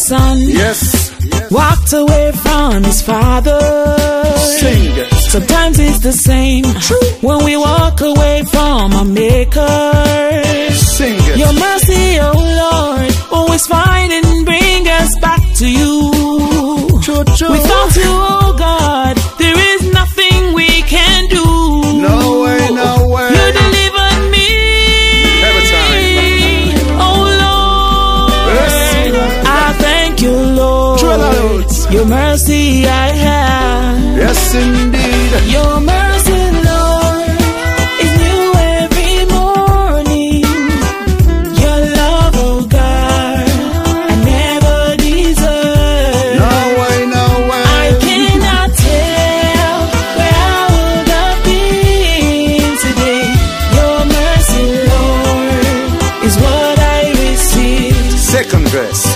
son. Yes. Walked away from his father. Sing it. Sometimes it's the same. When we walk away from our maker. Sing it. Your mercy, oh Lord, always find and bring us back to you. Without you, oh God, there is nothing we can do. No way, no way. You delivered me. Every time. Oh Lord, yes. I thank you, Lord. Your mercy I have. Yes, indeed. Your mercy, Lord, is new every morning. Your love, oh God, I never deserve. No way, no way. I cannot tell where I would have been today. Your mercy, Lord, is what I received. Second verse.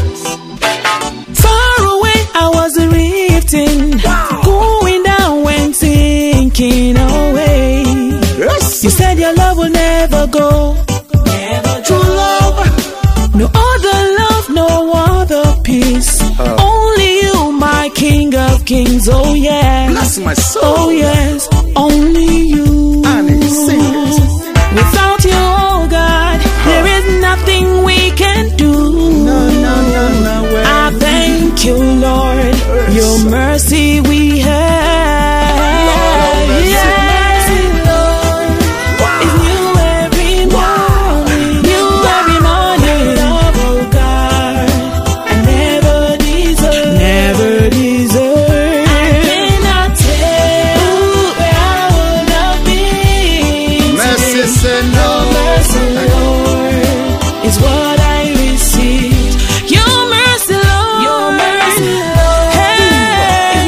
Going down when sinking away. Yes. You said your love will never go. Never true love. No other love, no other peace. Only you, my King of Kings. Oh yeah. Bless my soul. Oh yes. Only you. Annie, sing it. Without you, oh God, there is nothing we can do. No, no, no, no way. I thank you, Lord. Your mercy we have. Lord, mercy, Lord, is new every morning. New every morning. Love, oh God, I never deserve. Never deserve. I cannot tell where I would have been. Mercy today. say no. Mercy, Lord, is what I received. Your mercy, Lord. Your mercy, Lord. Hey,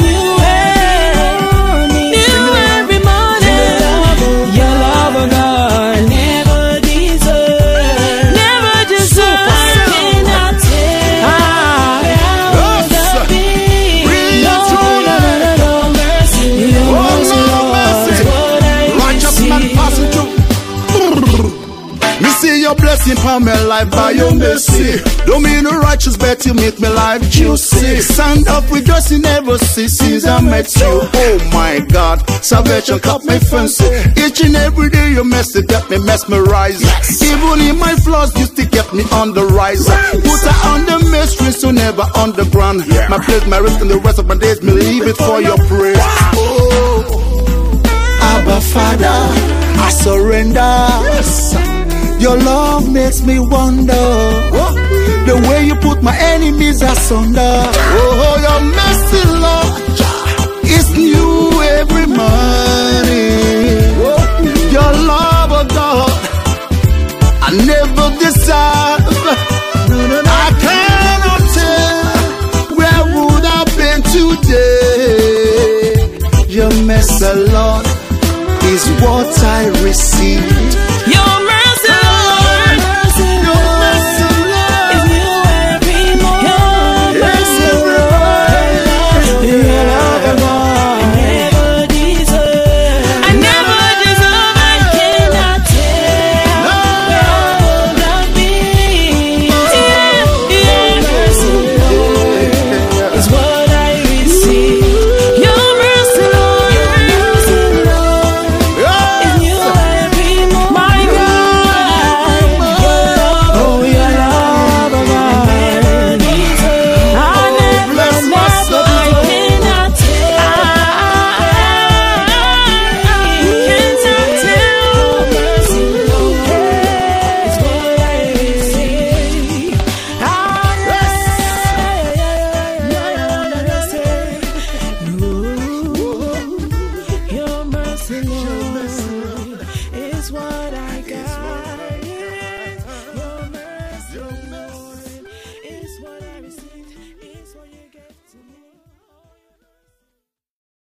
new every morning. Your love, oh God, I never deserve. Never deserve. I cannot tell where I would have been. No mercy. Your mercy, Lord, is what I Righteous man received. passing through. Me see your blessing upon my life by your mercy. Don't mean no righteous, but you make my life juicy. Stand up rejoicing ever since I met you. Oh my God, salvation caught me fancy. Each and every day your mercy got me mesmerized. Even in my flaws, you still kept me on the rise. Put her on the mystery, so never on the ground. My place, my risk, and the rest of my days, me leave it for your praise. Oh, Abba Father, I surrender. Yes. Your love makes me wonder the way you put my enemies asunder. Oh, your mercy, Lord, is new every morning. Your love, oh God, I never deserve. I cannot tell where I would have been today. Your mercy, Lord, is what I received. Your